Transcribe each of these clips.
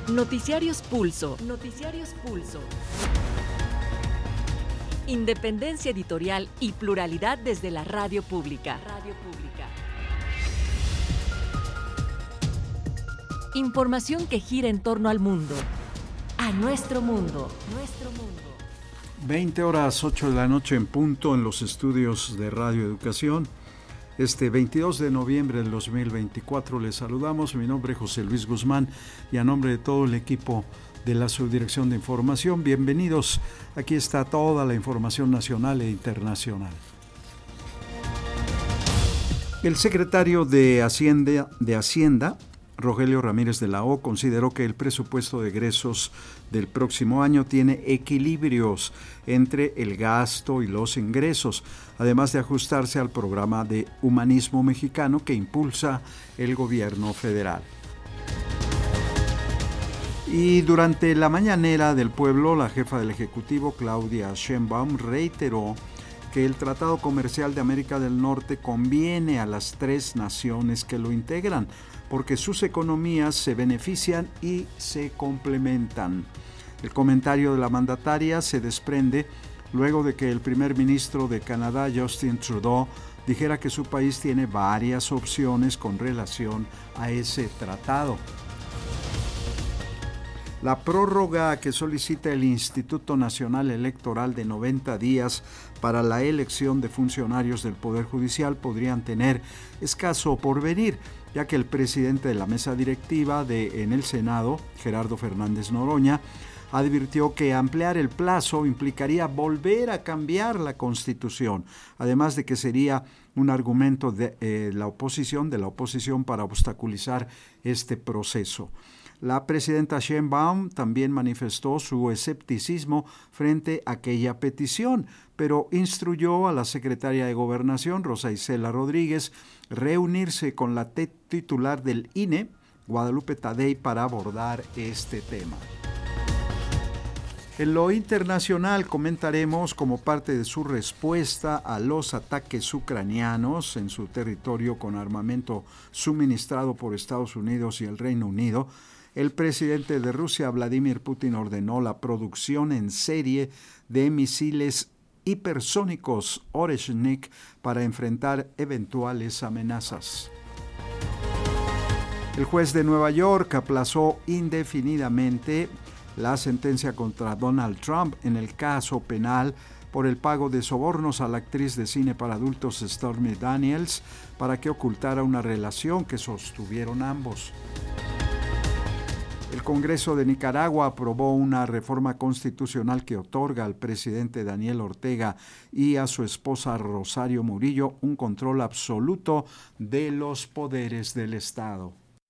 Noticiarios Pulso. Noticiarios Pulso. Independencia editorial y pluralidad desde la radio pública. Radio pública. Información que gira en torno al mundo. A nuestro mundo. Nuestro mundo. 20:08 de la noche en punto en los estudios de Radio Educación. Este 22 de noviembre del 2024 les saludamos. Mi nombre es José Luis Guzmán y a nombre de todo el equipo de la Subdirección de Información, bienvenidos. Aquí está toda la información nacional e internacional. El secretario de Hacienda, Rogelio Ramírez de la O, consideró que el presupuesto de egresos del próximo año tiene equilibrios entre el gasto y los ingresos, además de ajustarse al programa de humanismo mexicano que impulsa el gobierno federal. Y durante la mañanera del pueblo, la jefa del Ejecutivo, Claudia Sheinbaum, reiteró que el Tratado Comercial de América del Norte conviene a las 3 naciones que lo integran, porque sus economías se benefician y se complementan. El comentario de la mandataria se desprende luego de que el primer ministro de Canadá, Justin Trudeau, dijera que su país tiene varias opciones con relación a ese tratado. La prórroga que solicita el Instituto Nacional Electoral de 90 días para la elección de funcionarios del Poder Judicial podrían tener escaso porvenir, ya que el presidente de la mesa directiva en el Senado, Gerardo Fernández Noroña, advirtió que ampliar el plazo implicaría volver a cambiar la Constitución, además de que sería un argumento de la oposición para obstaculizar este proceso. La presidenta Sheinbaum también manifestó su escepticismo frente a aquella petición, pero instruyó a la secretaria de Gobernación, Rosa Isela Rodríguez, reunirse con la titular del INE, Guadalupe Tadei, para abordar este tema. En lo internacional comentaremos, como parte de su respuesta a los ataques ucranianos en su territorio con armamento suministrado por Estados Unidos y el Reino Unido, el presidente de Rusia, Vladimir Putin, ordenó la producción en serie de misiles hipersónicos Oreshnik para enfrentar eventuales amenazas. El juez de Nueva York aplazó indefinidamente la sentencia contra Donald Trump en el caso penal por el pago de sobornos a la actriz de cine para adultos Stormy Daniels para que ocultara una relación que sostuvieron ambos. El Congreso de Nicaragua aprobó una reforma constitucional que otorga al presidente Daniel Ortega y a su esposa Rosario Murillo un control absoluto de los poderes del Estado.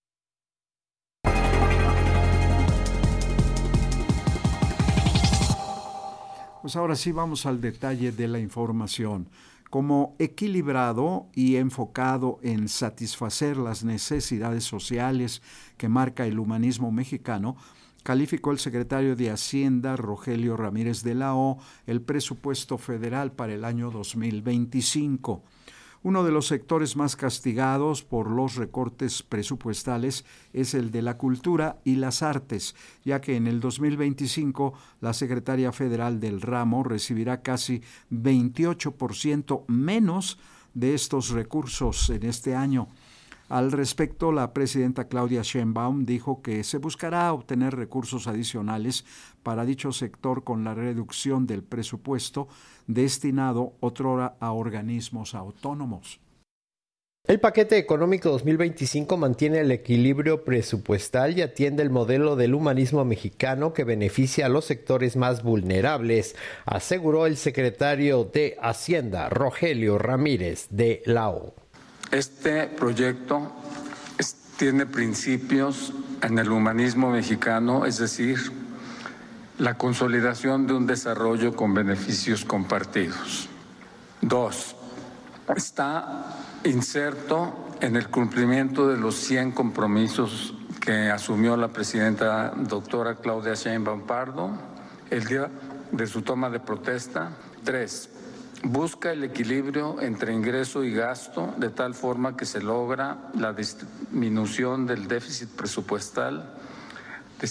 Pues ahora sí vamos al detalle de la información. Como equilibrado y enfocado en satisfacer las necesidades sociales que marca el humanismo mexicano, calificó el secretario de Hacienda, Rogelio Ramírez de la O, el presupuesto federal para el año 2025. Uno de los sectores más castigados por los recortes presupuestales es el de la cultura y las artes, ya que en el 2025 la secretaria federal del ramo recibirá casi 28% menos de estos recursos en este año. Al respecto, la presidenta Claudia Sheinbaum dijo que se buscará obtener recursos adicionales para dicho sector con la reducción del presupuesto destinado otrora a organismos autónomos. El paquete económico 2025 mantiene el equilibrio presupuestal y atiende el modelo del humanismo mexicano que beneficia a los sectores más vulnerables, aseguró el secretario de Hacienda, Rogelio Ramírez de la O. Este proyecto tiene principios en el humanismo mexicano, es decir, la consolidación de un desarrollo con beneficios compartidos. 2. Está inserto en el cumplimiento de los 100 compromisos que asumió la presidenta doctora Claudia Sheinbaum Pardo el día de su toma de protesta. 3. Busca el equilibrio entre ingreso y gasto de tal forma que se logra la disminución del déficit presupuestal de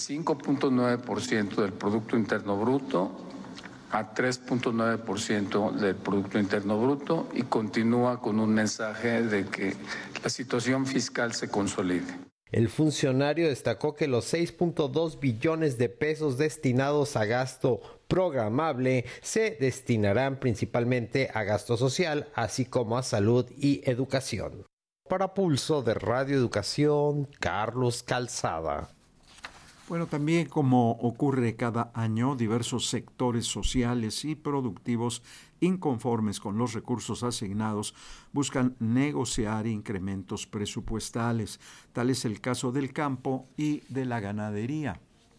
5.9% del Producto Interno Bruto a 3.9% del Producto Interno Bruto y continúa con un mensaje de que la situación fiscal se consolide. El funcionario destacó que los 6.2 billones de pesos destinados a gasto programable se destinarán principalmente a gasto social, así como a salud y educación. Para Pulso de Radio Educación, Carlos Calzada. Bueno, también como ocurre cada año, diversos sectores sociales y productivos inconformes con los recursos asignados buscan negociar incrementos presupuestales. Tal es el caso del campo y de la ganadería.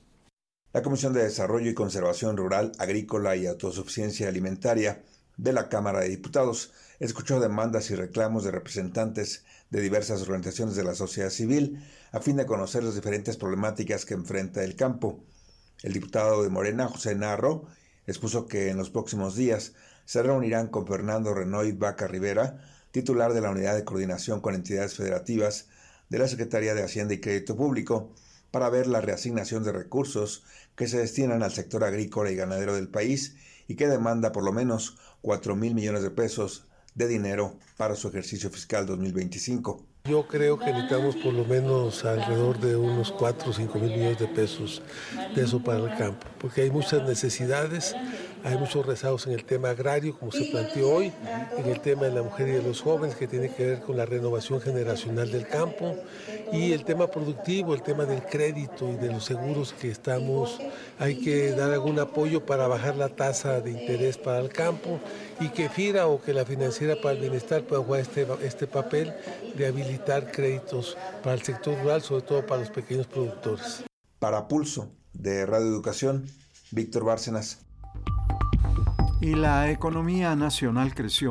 La Comisión de Desarrollo y Conservación Rural, Agrícola y Autosuficiencia Alimentaria de la Cámara de Diputados escuchó demandas y reclamos de representantes de diversas organizaciones de la sociedad civil a fin de conocer las diferentes problemáticas que enfrenta el campo. El diputado de Morena, José Narro, expuso que en los próximos días se reunirán con Fernando Renoy Vaca Rivera, titular de la Unidad de Coordinación con Entidades Federativas de la Secretaría de Hacienda y Crédito Público, para ver la reasignación de recursos que se destinan al sector agrícola y ganadero del país y que demanda por lo menos 4,000 millones de pesos de dinero para su ejercicio fiscal 2025. Yo creo que necesitamos por lo menos alrededor de unos 4 o 5 mil millones de pesos de eso para el campo, porque hay muchas necesidades, hay muchos rezagos en el tema agrario, como se planteó hoy, en el tema de la mujer y de los jóvenes, que tiene que ver con la renovación generacional del campo, y el tema productivo, el tema del crédito y de los seguros que hay que dar algún apoyo para bajar la tasa de interés para el campo, y que FIRA o que la Financiera para el Bienestar pueda jugar este papel de habilitar créditos para el sector rural, sobre todo para los pequeños productores. Para Pulso de Radio Educación, Víctor Bárcenas. Y la economía nacional creció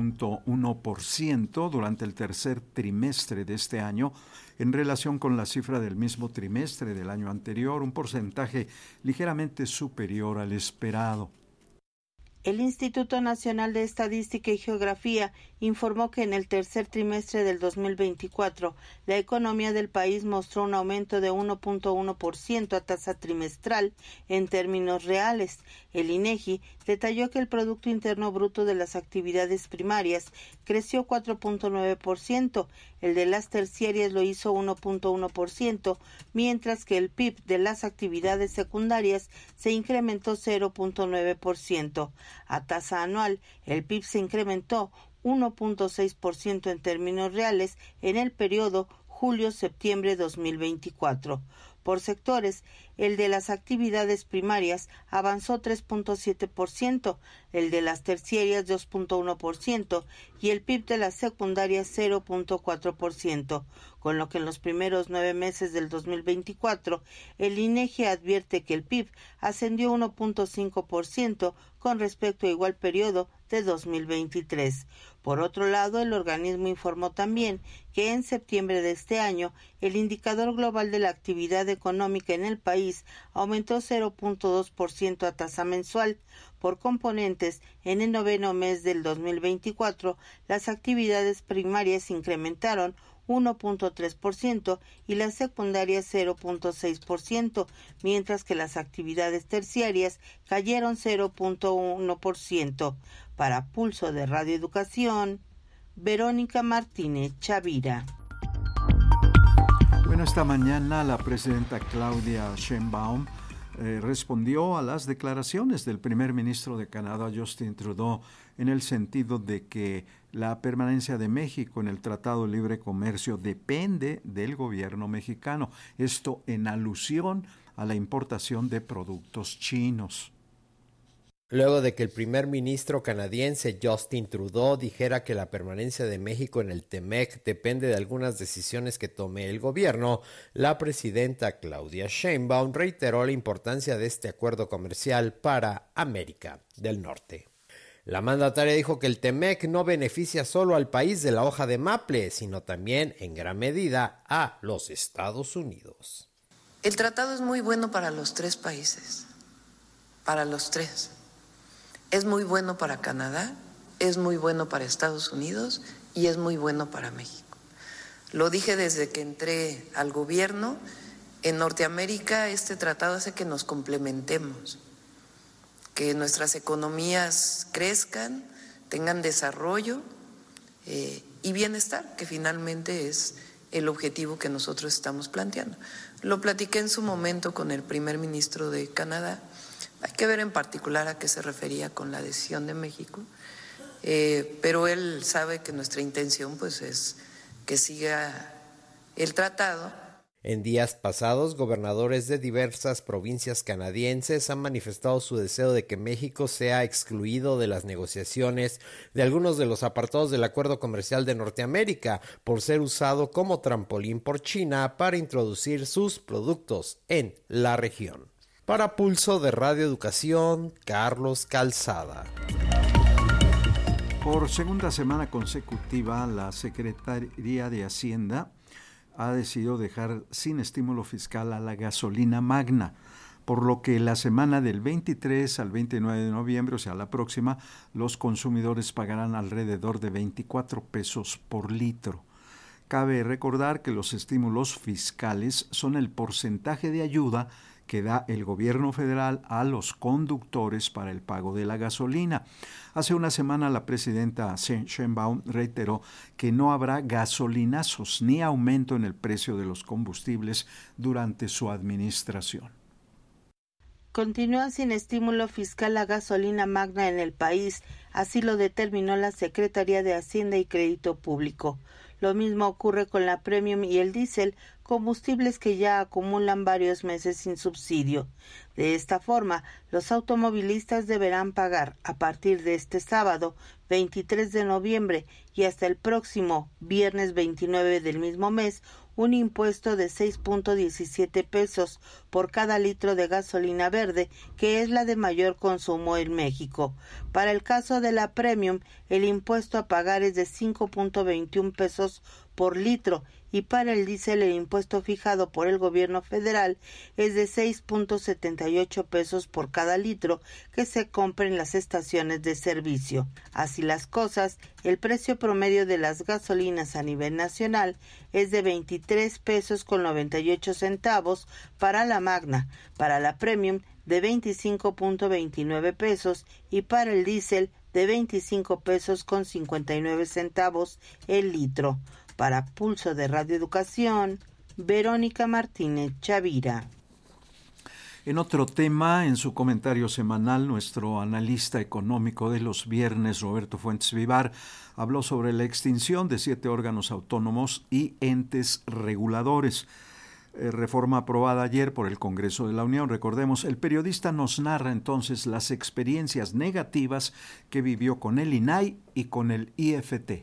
1.1% durante el tercer trimestre de este año en relación con la cifra del mismo trimestre del año anterior, un porcentaje ligeramente superior al esperado. El Instituto Nacional de Estadística y Geografía informó que en el tercer trimestre del 2024 la economía del país mostró un aumento de 1.1% a tasa trimestral en términos reales. El INEGI detalló que el Producto Interno Bruto de las actividades primarias creció 4.9%, el de las terciarias lo hizo 1.1%, mientras que el PIB de las actividades secundarias se incrementó 0.9%. A tasa anual, el PIB se incrementó 1.6% en términos reales en el periodo julio-septiembre 2024. Por sectores, el de las actividades primarias avanzó 3.7%, el de las terciarias 2.1% y el PIB de las secundarias 0.4%, con lo que en los primeros 9 meses del 2024 el INEGI advierte que el PIB ascendió 1.5% con respecto a igual periodo de 2023. Por otro lado, el organismo informó también que en septiembre de este año el indicador global de la actividad económica en el país aumentó 0.2% a tasa mensual. Por componentes, en el noveno mes del 2024, las actividades primarias incrementaron 1.3% y las secundarias 0.6%, mientras que las actividades terciarias cayeron 0.1%. Para Pulso de Radio Educación, Verónica Martínez Chavira. Bueno, esta mañana la presidenta Claudia Sheinbaum respondió a las declaraciones del primer ministro de Canadá, Justin Trudeau, en el sentido de que la permanencia de México en el Tratado de Libre Comercio depende del gobierno mexicano. Esto en alusión a la importación de productos chinos. Luego de que el primer ministro canadiense Justin Trudeau dijera que la permanencia de México en el TEMEC depende de algunas decisiones que tome el gobierno, la presidenta Claudia Sheinbaum reiteró la importancia de este acuerdo comercial para América del Norte. La mandataria dijo que el TEMEC no beneficia solo al país de la hoja de maple, sino también en gran medida a los Estados Unidos. El tratado es muy bueno para los 3 países, para los 3. Es muy bueno para Canadá, es muy bueno para Estados Unidos y es muy bueno para México. Lo dije desde que entré al gobierno En Norteamérica este tratado hace que nos complementemos, que nuestras economías crezcan, tengan desarrollo y bienestar, que finalmente es el objetivo que nosotros estamos planteando. Lo platiqué en su momento con el primer ministro de Canadá. Hay que ver en particular a qué se refería con la decisión de México, pero él sabe que nuestra intención pues es que siga el tratado. En días pasados, gobernadores de diversas provincias canadienses han manifestado su deseo de que México sea excluido de las negociaciones de algunos de los apartados del Acuerdo Comercial de Norteamérica por ser usado como trampolín por China para introducir sus productos en la región. Para Pulso de Radio Educación, Carlos Calzada. Por segunda semana consecutiva, la Secretaría de Hacienda ha decidido dejar sin estímulo fiscal a la gasolina magna, por lo que la semana del 23 al 29 de noviembre, o sea, la próxima, los consumidores pagarán alrededor de 24 pesos por litro. Cabe recordar que los estímulos fiscales son el porcentaje de ayuda que da el gobierno federal a los conductores para el pago de la gasolina. Hace una semana la presidenta Sheinbaum reiteró que no habrá gasolinazos ni aumento en el precio de los combustibles durante su administración. Continúa sin estímulo fiscal la gasolina magna en el país, así lo determinó la Secretaría de Hacienda y Crédito Público. Lo mismo ocurre con la Premium y el diésel, combustibles que ya acumulan varios meses sin subsidio. De esta forma, los automovilistas deberán pagar a partir de este sábado, 23 de noviembre, y hasta el próximo viernes 29 del mismo mes, un impuesto de 6.17 pesos por cada litro de gasolina verde, que es la de mayor consumo en México. Para el caso de la Premium, el impuesto a pagar es de 5.21 pesos por litro, y para el diésel el impuesto fijado por el gobierno federal es de 6.78 pesos por cada litro que se compra en las estaciones de servicio. Así las cosas, el precio promedio de las gasolinas a nivel nacional es de 23 pesos con 98 centavos para la magna, para la Premium de 25.29 pesos y para el diésel de 25 pesos con 59 centavos el litro. Para Pulso de Radio Educación, Verónica Martínez Chavira. En otro tema, en su comentario semanal, nuestro analista económico de los viernes, Roberto Fuentes Vivar, habló sobre la extinción de 7 órganos autónomos y entes reguladores. Reforma aprobada ayer por el Congreso de la Unión. Recordemos, el periodista nos narra entonces las experiencias negativas que vivió con el INAI y con el IFT.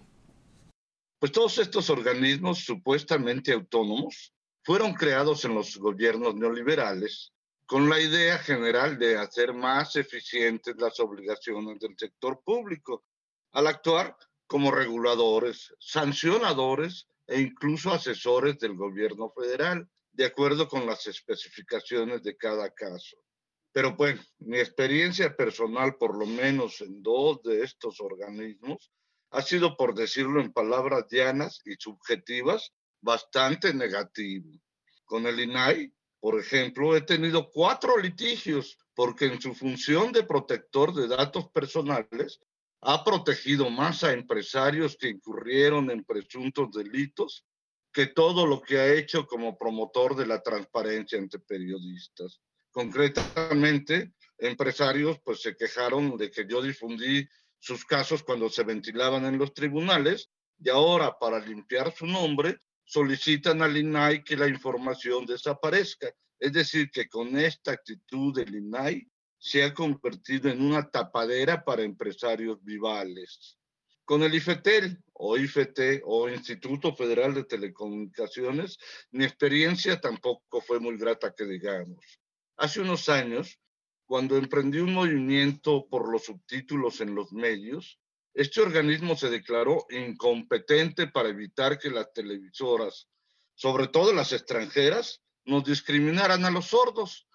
Pues todos estos organismos supuestamente autónomos fueron creados en los gobiernos neoliberales con la idea general de hacer más eficientes las obligaciones del sector público, al actuar como reguladores, sancionadores e incluso asesores del gobierno federal, de acuerdo con las especificaciones de cada caso. Pero bueno, mi experiencia personal, por lo menos en 2 de estos organismos, ha sido, por decirlo en palabras llanas y subjetivas, bastante negativo. Con el INAI, por ejemplo, he tenido 4 litigios porque en su función de protector de datos personales ha protegido más a empresarios que incurrieron en presuntos delitos que todo lo que ha hecho como promotor de la transparencia entre periodistas. Concretamente, empresarios pues se quejaron de que yo difundí sus casos cuando se ventilaban en los tribunales y ahora, para limpiar su nombre, solicitan al INAI que la información desaparezca. Es decir, que con esta actitud del INAI se ha convertido en una tapadera para empresarios vivales. Con el IFETEL o IFT o Instituto Federal de Telecomunicaciones, mi experiencia tampoco fue muy grata que digamos. Hace unos años, cuando emprendí un movimiento por los subtítulos en los medios, este organismo se declaró incompetente para evitar que las televisoras, sobre todo las extranjeras, nos discriminaran a los sordos.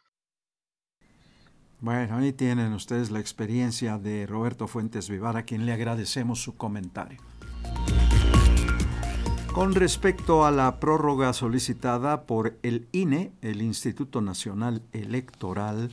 Bueno, ahí tienen ustedes la experiencia de Roberto Fuentes Vivar, a quien le agradecemos su comentario. Con respecto a la prórroga solicitada por el INE, el Instituto Nacional Electoral,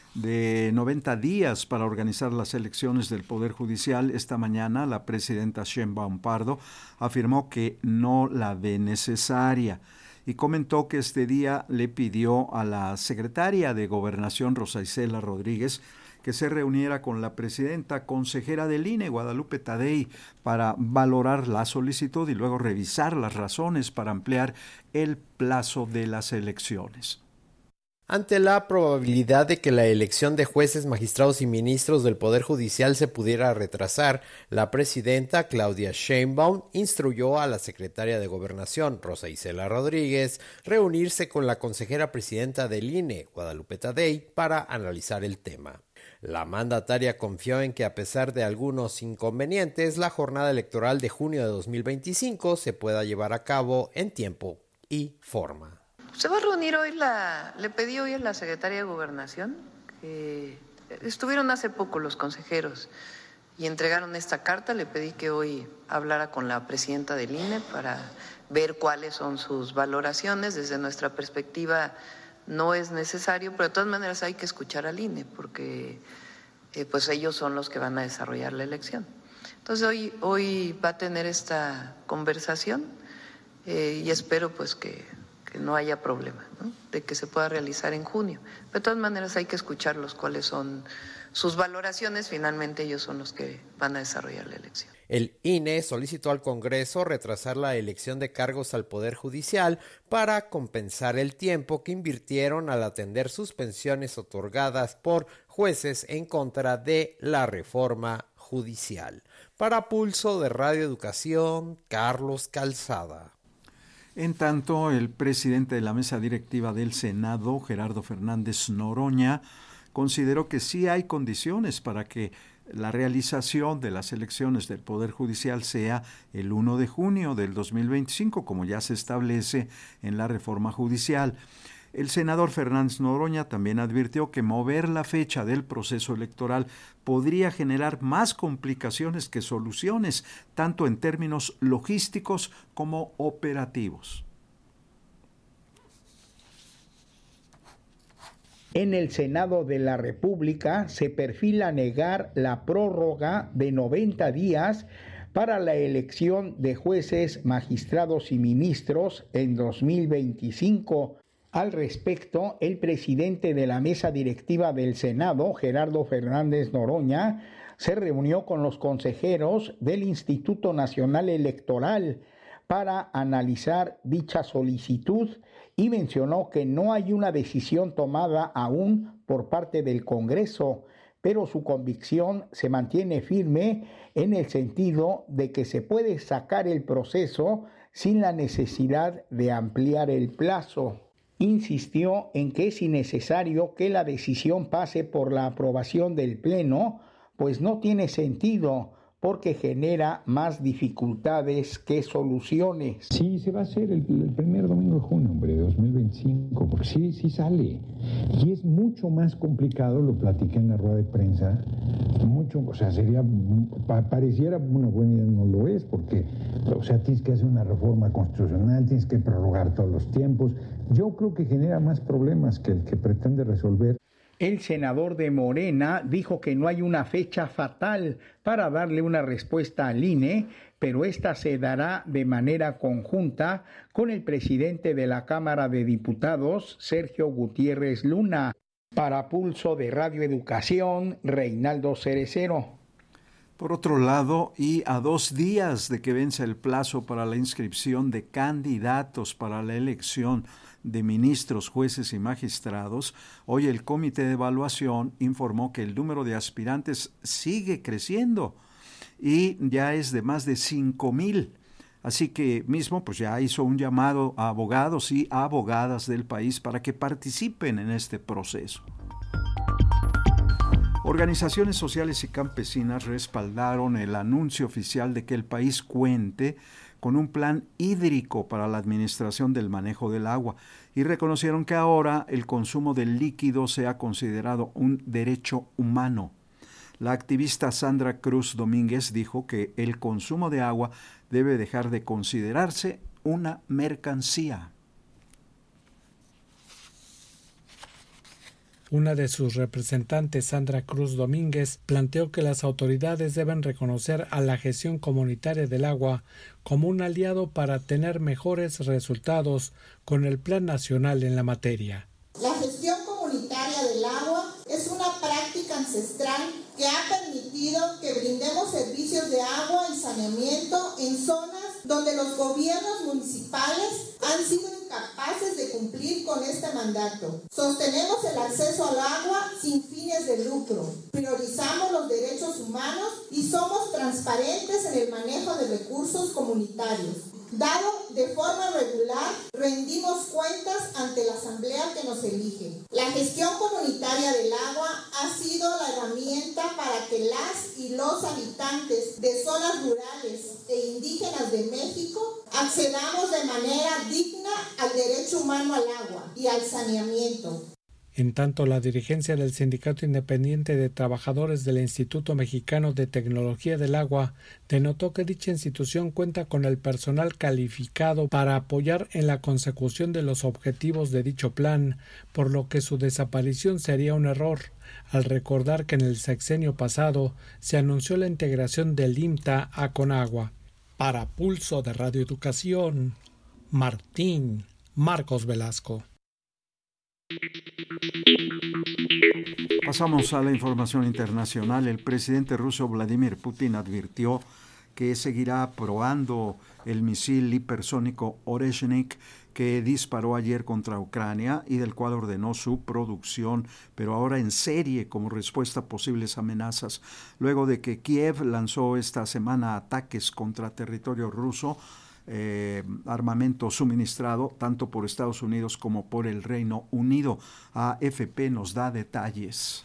de 90 días para organizar las elecciones del Poder Judicial, esta mañana la presidenta Sheinbaum Pardo afirmó que no la ve necesaria y comentó que este día le pidió a la secretaria de Gobernación, Rosa Isela Rodríguez, que se reuniera con la presidenta consejera del INE, Guadalupe Tadei, para valorar la solicitud y luego revisar las razones para ampliar el plazo de las elecciones. Ante la probabilidad de que la elección de jueces, magistrados y ministros del Poder Judicial se pudiera retrasar, la presidenta Claudia Sheinbaum instruyó a la secretaria de Gobernación, Rosa Isela Rodríguez, reunirse con la consejera presidenta del INE, Guadalupe Tadei, para analizar el tema. La mandataria confió en que, a pesar de algunos inconvenientes, la jornada electoral de junio de 2025 se pueda llevar a cabo en tiempo y forma. Se va a reunir hoy le pedí hoy a la secretaria de Gobernación, que estuvieron hace poco los consejeros y entregaron esta carta. Le pedí que hoy hablara con la presidenta del INE para ver cuáles son sus valoraciones. Desde nuestra perspectiva no es necesario, pero de todas maneras hay que escuchar al INE porque pues ellos son los que van a desarrollar la elección. Entonces hoy va a tener esta conversación y espero pues que no haya problema, ¿no?, de que se pueda realizar en junio. Pero de todas maneras hay que escucharlos cuáles son sus valoraciones. Finalmente ellos son los que van a desarrollar la elección. El INE solicitó al Congreso retrasar la elección de cargos al Poder Judicial para compensar el tiempo que invirtieron al atender suspensiones otorgadas por jueces en contra de la reforma judicial. Para Pulso de Radio Educación, Carlos Calzada. En tanto, el presidente de la mesa directiva del Senado, Gerardo Fernández Noroña, consideró que sí hay condiciones para que la realización de las elecciones del Poder Judicial sea el 1 de junio del 2025, como ya se establece en la reforma judicial. El senador Fernández Noroña también advirtió que mover la fecha del proceso electoral podría generar más complicaciones que soluciones, tanto en términos logísticos como operativos. En el Senado de la República se perfila negar la prórroga de 90 días para la elección de jueces, magistrados y ministros en 2025. Al respecto, el presidente de la mesa directiva del Senado, Gerardo Fernández Noroña, se reunió con los consejeros del Instituto Nacional Electoral para analizar dicha solicitud y mencionó que no hay una decisión tomada aún por parte del Congreso, pero su convicción se mantiene firme en el sentido de que se puede sacar el proceso sin la necesidad de ampliar el plazo. Insistió en que es innecesario que la decisión pase por la aprobación del Pleno, pues no tiene sentido, porque genera más dificultades que soluciones. Sí, se va a hacer el primer domingo de junio, hombre, de 2025, porque sí sale. Y es mucho más complicado, lo platiqué en la rueda de prensa, pareciera una buena idea, no lo es, porque, tienes que hacer una reforma constitucional, tienes que prorrogar todos los tiempos. Yo creo que genera más problemas que el que pretende resolver. El senador de Morena dijo que no hay una fecha fatal para darle una respuesta al INE, pero esta se dará de manera conjunta con el presidente de la Cámara de Diputados, Sergio Gutiérrez Luna. Para Pulso de Radio Educación, Reinaldo Cerecero. Por otro lado, y a 2 días de que vence el plazo para la inscripción de candidatos para la elección de ministros, jueces y magistrados, hoy el Comité de Evaluación informó que el número de aspirantes sigue creciendo y ya es de más de 5,000. Así que mismo ya hizo un llamado a abogados y a abogadas del país para que participen en este proceso. Organizaciones sociales y campesinas respaldaron el anuncio oficial de que el país cuente con un plan hídrico para la administración del manejo del agua y reconocieron que ahora el consumo del líquido sea considerado un derecho humano. La activista Sandra Cruz Domínguez dijo que el consumo de agua debe dejar de considerarse una mercancía. Una de sus representantes, Sandra Cruz Domínguez, planteó que las autoridades deben reconocer a la gestión comunitaria del agua como un aliado para tener mejores resultados con el Plan Nacional en la materia. La gestión comunitaria del agua es una práctica ancestral que ha permitido que brindemos servicios de agua y saneamiento en zonas donde los gobiernos municipales han sido incapaces de cumplir con este mandato. Sostenemos el acceso al agua sin fines de lucro, priorizamos los derechos humanos y somos transparentes en el manejo de recursos comunitarios. Dado de forma regular, rendimos cuentas ante la asamblea que nos elige. La gestión comunitaria del agua ha sido la herramienta para que las y los habitantes de zonas rurales e indígenas de México accedamos de manera digna al derecho humano al agua y al saneamiento. En tanto, la dirigencia del Sindicato Independiente de Trabajadores del Instituto Mexicano de Tecnología del Agua denotó que dicha institución cuenta con el personal calificado para apoyar en la consecución de los objetivos de dicho plan, por lo que su desaparición sería un error, al recordar que en el sexenio pasado se anunció la integración del IMTA a Conagua. Para Pulso de Radio Educación, Marcos Velasco. Pasamos a la información internacional. El presidente ruso Vladimir Putin advirtió que seguirá probando el misil hipersónico Oreshnik que disparó ayer contra Ucrania y del cual ordenó su producción, pero ahora en serie como respuesta a posibles amenazas, luego de que Kiev lanzó esta semana ataques contra territorio ruso, armamento suministrado tanto por Estados Unidos como por el Reino Unido. AFP nos da detalles.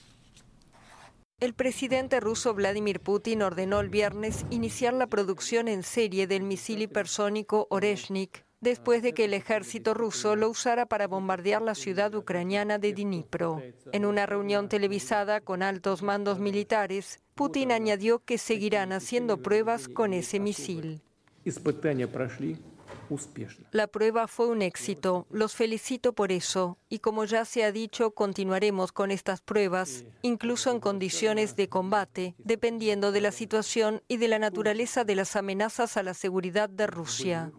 El presidente ruso Vladimir Putin ordenó el viernes iniciar la producción en serie del misil hipersónico Oreshnik, después de que el ejército ruso lo usara para bombardear la ciudad ucraniana de Dnipro. En una reunión televisada con altos mandos militares, Putin añadió que seguirán haciendo pruebas con ese misil. La prueba fue un éxito, los felicito por eso, y como ya se ha dicho, continuaremos con estas pruebas, incluso en condiciones de combate, dependiendo de la situación y de la naturaleza de las amenazas a la seguridad de Rusia.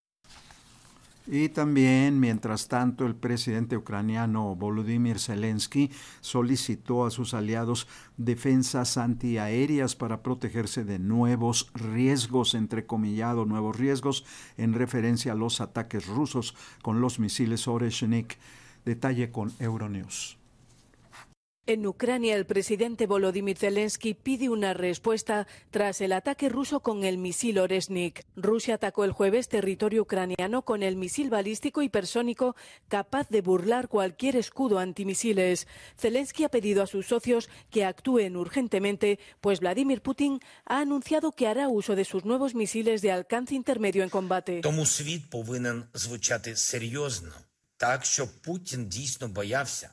Y también, mientras tanto, el presidente ucraniano Volodymyr Zelensky solicitó a sus aliados defensas antiaéreas para protegerse de nuevos riesgos, entrecomillado, nuevos riesgos, en referencia a los ataques rusos con los misiles Oreshnik. Detalle con Euronews. En Ucrania, el presidente Volodymyr Zelensky pide una respuesta tras el ataque ruso con el misil Oreshnik. Rusia atacó el jueves territorio ucraniano con el misil balístico hipersónico capaz de burlar cualquier escudo antimisiles. Zelensky ha pedido a sus socios que actúen urgentemente, pues Vladimir Putin ha anunciado que hará uso de sus nuevos misiles de alcance intermedio en combate. Тому світ повинен звучати серйозно, так, щоб Путін дійсно боявся.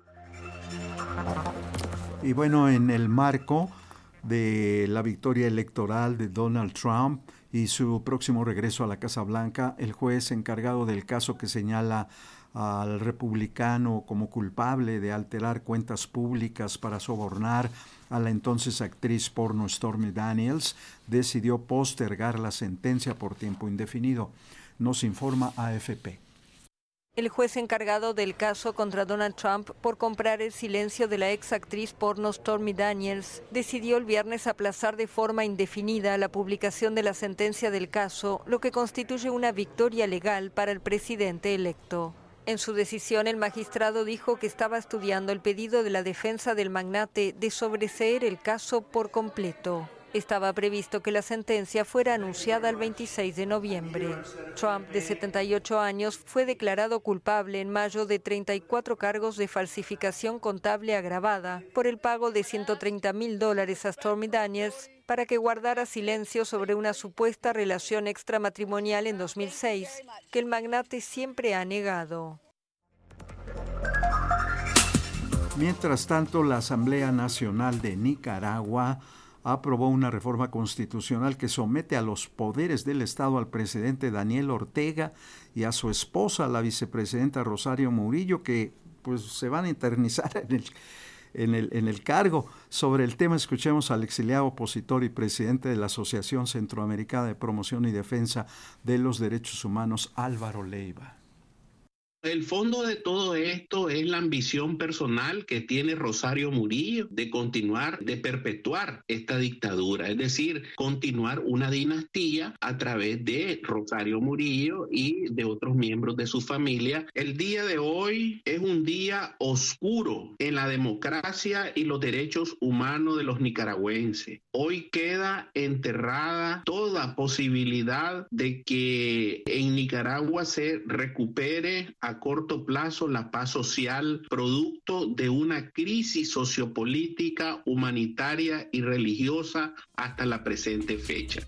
Y bueno, en el marco de la victoria electoral de Donald Trump y su próximo regreso a la Casa Blanca, el juez encargado del caso que señala al republicano como culpable de alterar cuentas públicas para sobornar a la entonces actriz porno Stormy Daniels, decidió postergar la sentencia por tiempo indefinido. Nos informa AFP. El juez encargado del caso contra Donald Trump por comprar el silencio de la ex actriz porno Stormy Daniels decidió el viernes aplazar de forma indefinida la publicación de la sentencia del caso, lo que constituye una victoria legal para el presidente electo. En su decisión, el magistrado dijo que estaba estudiando el pedido de la defensa del magnate de sobreseer el caso por completo. Estaba previsto que la sentencia fuera anunciada el 26 de noviembre. Trump, de 78 años, fue declarado culpable en mayo de 34 cargos de falsificación contable agravada por el pago de $130,000 a Stormy Daniels para que guardara silencio sobre una supuesta relación extramatrimonial en 2006, que el magnate siempre ha negado. Mientras tanto, la Asamblea Nacional de Nicaragua aprobó una reforma constitucional que somete a los poderes del Estado al presidente Daniel Ortega y a su esposa, la vicepresidenta Rosario Murillo, que pues se van a eternizar en el cargo. Sobre el tema escuchemos al exiliado opositor y presidente de la Asociación Centroamericana de Promoción y Defensa de los Derechos Humanos, Álvaro Leiva. El fondo de todo esto es la ambición personal que tiene Rosario Murillo de continuar, de perpetuar esta dictadura, es decir, continuar una dinastía a través de Rosario Murillo y de otros miembros de su familia. El día de hoy es un día oscuro en la democracia y los derechos humanos de los nicaragüenses. Hoy queda enterrada toda posibilidad de que en Nicaragua se recupere a corto plazo la paz social, producto de una crisis sociopolítica, humanitaria y religiosa hasta la presente fecha.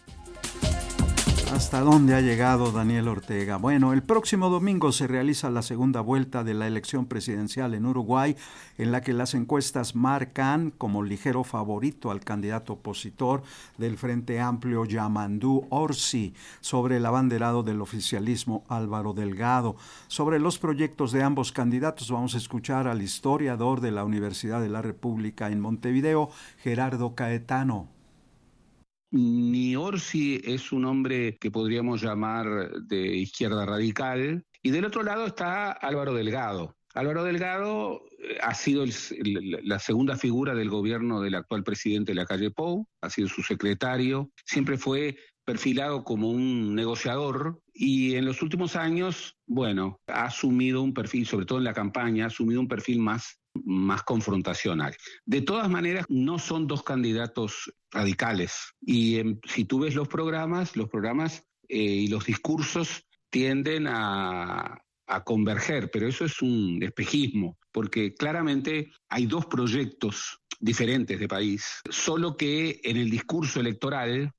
¿Hasta dónde ha llegado Daniel Ortega? Bueno, el próximo domingo se realiza la segunda vuelta de la elección presidencial en Uruguay, en la que las encuestas marcan como ligero favorito al candidato opositor del Frente Amplio, Yamandú Orsi, sobre el abanderado del oficialismo, Álvaro Delgado. Sobre los proyectos de ambos candidatos vamos a escuchar al historiador de la Universidad de la República en Montevideo, Gerardo Caetano. Ni Orsi es un hombre que podríamos llamar de izquierda radical, y del otro lado está Álvaro Delgado. Álvaro Delgado ha sido la segunda figura del gobierno del actual presidente Lacalle Pou, ha sido su secretario, siempre fue perfilado como un negociador y en los últimos años, bueno, ha asumido un perfil, sobre todo en la campaña, ha asumido un perfil más confrontacional. De todas maneras, no son dos candidatos radicales. Y si tú ves los programas y los discursos tienden a converger, pero eso es un espejismo, porque claramente hay dos proyectos diferentes de país, solo que en el discurso electoral,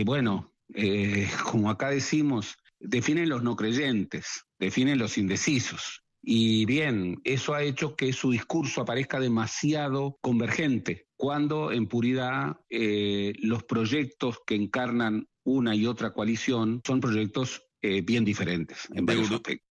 como acá decimos, definen los no creyentes, definen los indecisos. Y bien, eso ha hecho que su discurso aparezca demasiado convergente, cuando en puridad los proyectos que encarnan una y otra coalición son proyectos bien diferentes en varios aspectos.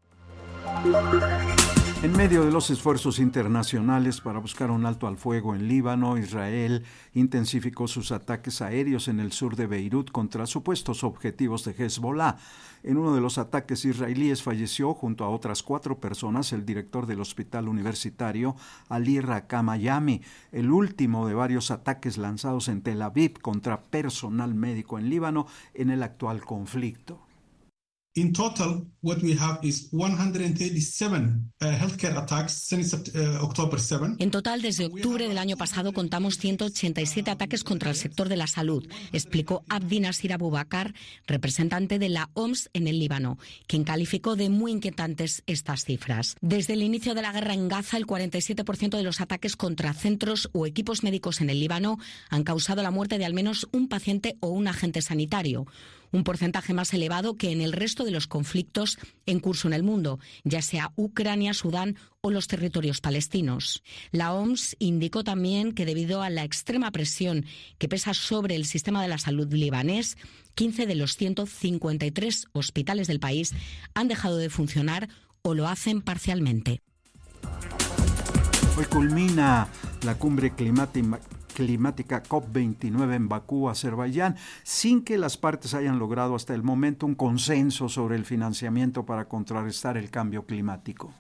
En medio de los esfuerzos internacionales para buscar un alto al fuego en Líbano, Israel intensificó sus ataques aéreos en el sur de Beirut contra supuestos objetivos de Hezbollah. En uno de los ataques israelíes falleció junto a otras 4 personas el director del hospital universitario Ali Rakamayami, el último de varios ataques lanzados en Tel Aviv contra personal médico en Líbano en el actual conflicto. In total, what we have is 137 healthcare attacks since October 7. En total, desde octubre del año pasado contamos 187 ataques contra el sector de la salud, explicó Abdi Nasir Abubakar, representante de la OMS en el Líbano, quien calificó de muy inquietantes estas cifras. Desde el inicio de la guerra en Gaza, el 47% de los ataques contra centros o equipos médicos en el Líbano han causado la muerte de al menos un paciente o un agente sanitario, un porcentaje más elevado que en el resto de los conflictos en curso en el mundo, ya sea Ucrania, Sudán o los territorios palestinos. La OMS indicó también que debido a la extrema presión que pesa sobre el sistema de la salud libanés, 15 de los 153 hospitales del país han dejado de funcionar o lo hacen parcialmente. Hoy culmina la cumbre climática COP29 en Bakú, Azerbaiyán, sin que las partes hayan logrado hasta el momento un consenso sobre el financiamiento para contrarrestar el cambio climático.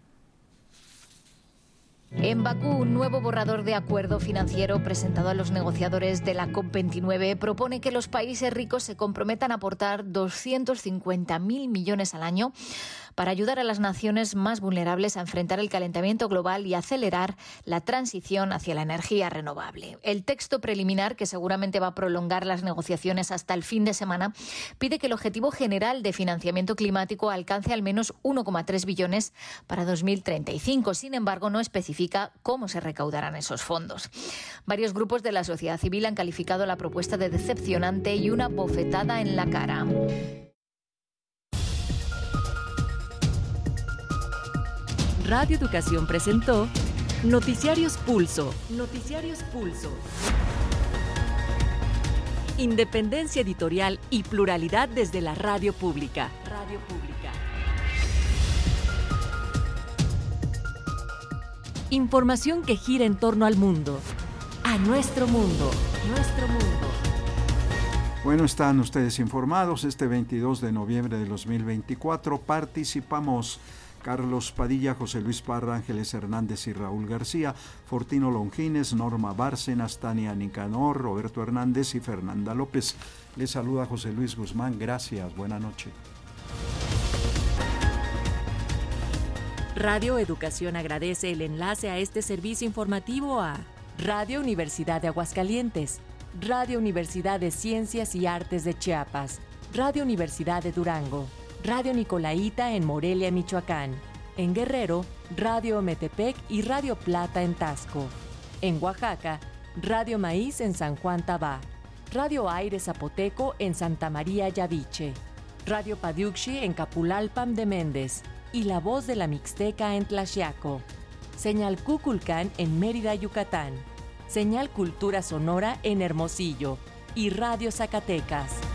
En Bakú, un nuevo borrador de acuerdo financiero presentado a los negociadores de la COP29 propone que los países ricos se comprometan a aportar 250.000 millones al año para ayudar a las naciones más vulnerables a enfrentar el calentamiento global y acelerar la transición hacia la energía renovable. El texto preliminar, que seguramente va a prolongar las negociaciones hasta el fin de semana, pide que el objetivo general de financiamiento climático alcance al menos 1,3 billones para 2035. Sin embargo, no especifica cómo se recaudarán esos fondos. Varios grupos de la sociedad civil han calificado la propuesta de decepcionante y una bofetada en la cara. Radio Educación presentó Noticiarios Pulso. Noticiarios Pulso. Independencia editorial y pluralidad desde la radio pública. Radio Pública. Información que gira en torno al mundo. A nuestro mundo. Nuestro mundo. Bueno, están ustedes informados. Este 22 de noviembre de 2024 participamos Carlos Padilla, José Luis Parra, Ángeles Hernández y Raúl García, Fortino Longines, Norma Bárcenas, Tania Nicanor, Roberto Hernández y Fernanda López. Les saluda José Luis Guzmán. Gracias. Buena noche. Radio Educación agradece el enlace a este servicio informativo a Radio Universidad de Aguascalientes, Radio Universidad de Ciencias y Artes de Chiapas, Radio Universidad de Durango, Radio Nicolaita en Morelia, Michoacán. En Guerrero, Radio Metepec y Radio Plata en Tasco. En Oaxaca, Radio Maíz en San Juan Tabá. Radio Aire Zapoteco en Santa María Yaviche. Radio Padiuxi en Capulalpan de Méndez. Y La Voz de la Mixteca en Tlaxiaco. Señal Cuculcán en Mérida, Yucatán. Señal Cultura Sonora en Hermosillo. Y Radio Zacatecas.